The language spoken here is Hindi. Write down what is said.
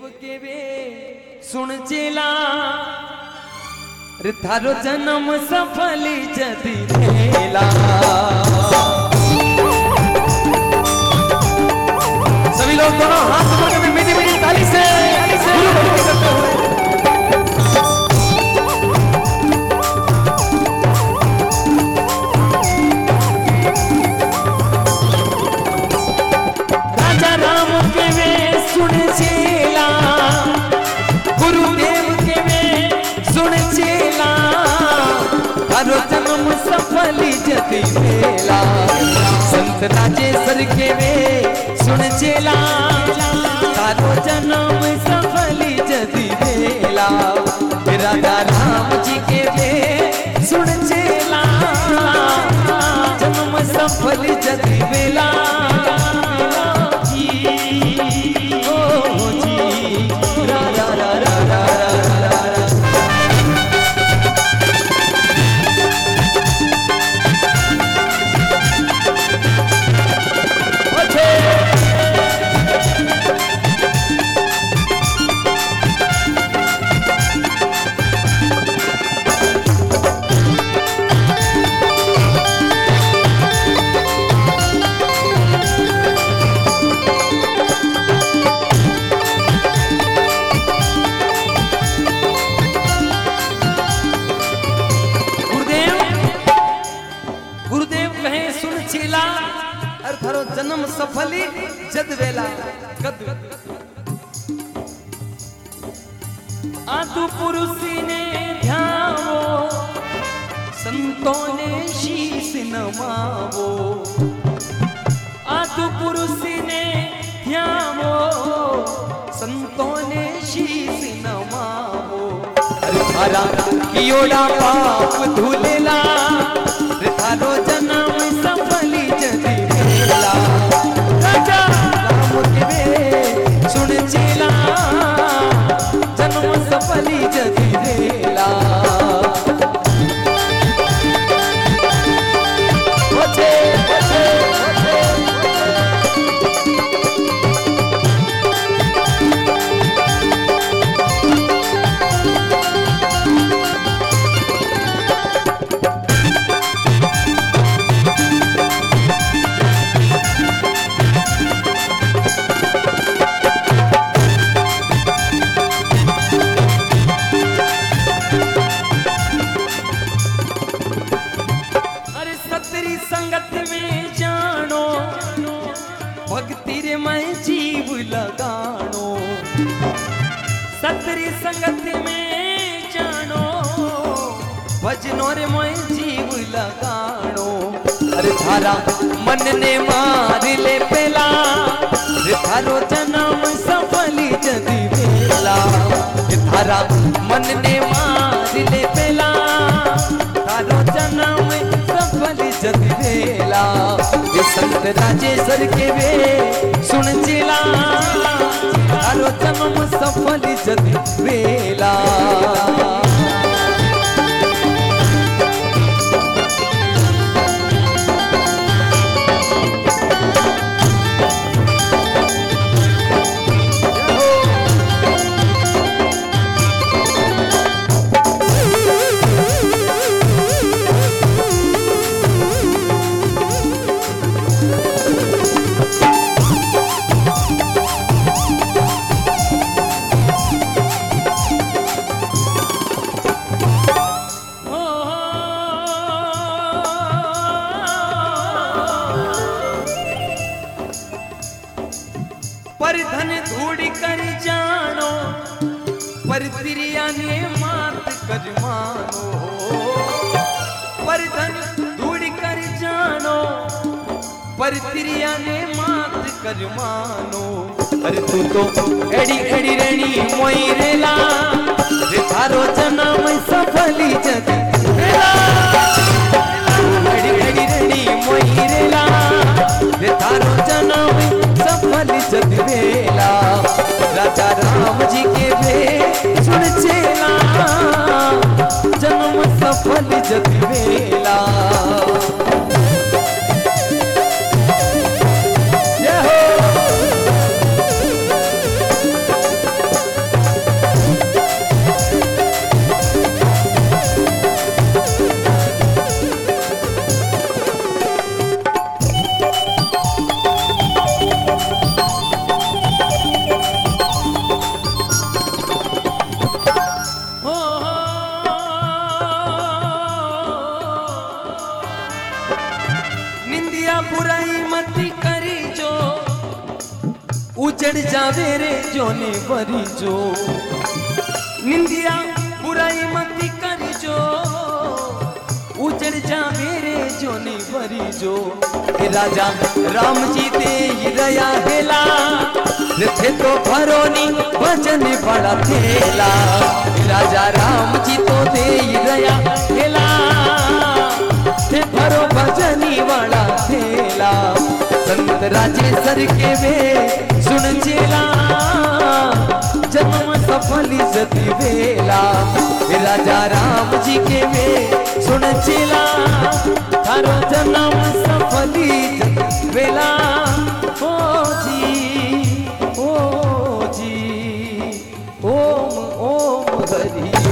के वे सुन चेला रे थारो जन्म सफल जदी भेला। सभी लोग दोनों हाथ ऊपर करके मीठी मीठी ताली से गुरु भक्ति करते हुए राजा राम के वे सुन चेला, गुरुदेव के वे सुन चेला, थारो जन्म सफल जदी भेला। संत राजेश्वर के वे सुन चेला, थारो जन्म सफल जदी भेला। राजा राम जी के वे सुन चेला, जन्म सफल जदी भेला। जन्म सफली जद वेला कद आदु पुरुषी ने ध्यावो, संतों ने शीश नमावो। आदु पुरुषी ने ध्यावो, संतों ने शीश नमावो। अरे थारा कियोड़ा पाप धुलेला, थारो जन्म सफली जदी भेला। राजा राम के वे सुन चेला, जन्म सफली जदी भेला। ओछे ओछे संगत में जानो, भक्ति रे मैं जीव लगानो। सतरी संगत में जानो, भजनो रे मैं जीव लगानो। अरे थारा मन ने मार ले पेला, रे थारो जन्म सफली जदी भेला। थारा मन ने मार ले पेला, थारो जन्म सफल जदी भेला। ये संत राजेश्वर के वे सुन चेला, थारो जन्म सफल जदी भेला। पर धन धूड़ कर जानो, पर तिरिया ने मात कर मानो। पर धन धूड़ कर जानो, पर तिरिया ने मात कर मानो। अरे तू तो एड़ी एड़ी रेणी मोई रेला, रे थारो जन्म सफली जदी भेला। एड़ी एड़ी रेणी मोई रेला, रे थारो जन्म सफल जदी भेला। राजा राम जी के वे सुन चेला, जन्म सफल जदी भेला। जावे रे जोने भरी जो निंदिया बुराई मती करी जो उजड़ जावे रे जोने भरी जो राजा राम जी दे रया हेला थे तो भरोनी भजन बड़ा थेला राजा राम जी तो दे रया हेला थे भरो भजनी वाला थेला संत राजेश्वर के वे सुन चेला जन्म सफली जति वेला राजा राम जी के वे सुन चेला थारो जन्म सफली जति वेला ओ जी ओम ओम हरि